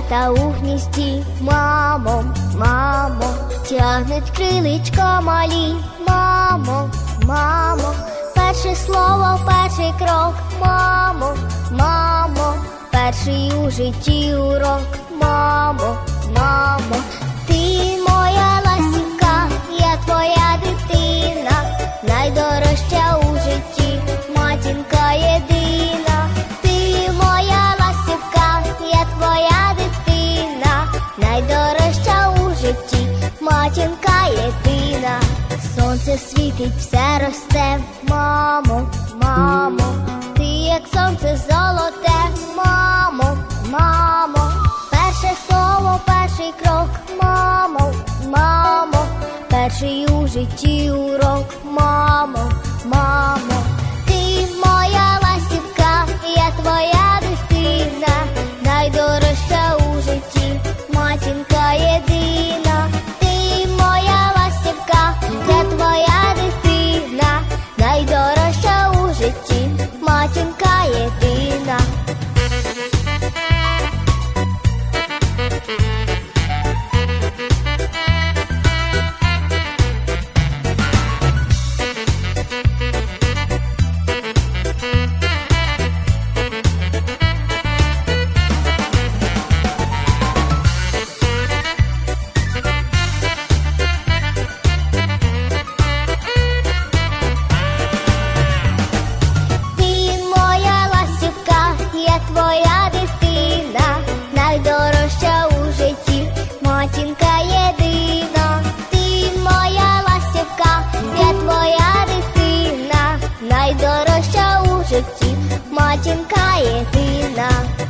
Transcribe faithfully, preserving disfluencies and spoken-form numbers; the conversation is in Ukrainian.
пташенята у гнізді. Мамо, мамо, тягнуть криличка малі. Мамо, мамо, перше слово, перший крок. Мамо, мамо, перший у житті урок. Мамо, мамо, ти моя ластівка, я твоя дитина, найдорожча у житті, матінка єдина. Ти моя ластівка, я твоя дитина, найдорожча у житті, матінка єдина. Сонце світить, все росте. Мамо, мамо, ти як сонце золоте. Мамо, мамо, перше слово, перший крок. Мамо, мамо, перший у житті урок. Мамо, мамо, ти моя ластівка, я твоя дитина, найдорожча у житті, матінка єдина. Ти моя ластівка, я твоя дитина, найдорожча у житті, матінка єдина. Твоя дитина, найдорожча у житті, матінка єдина. Ти моя ластівка, я твоя дитина, найдорожча у житті, матінка єдина.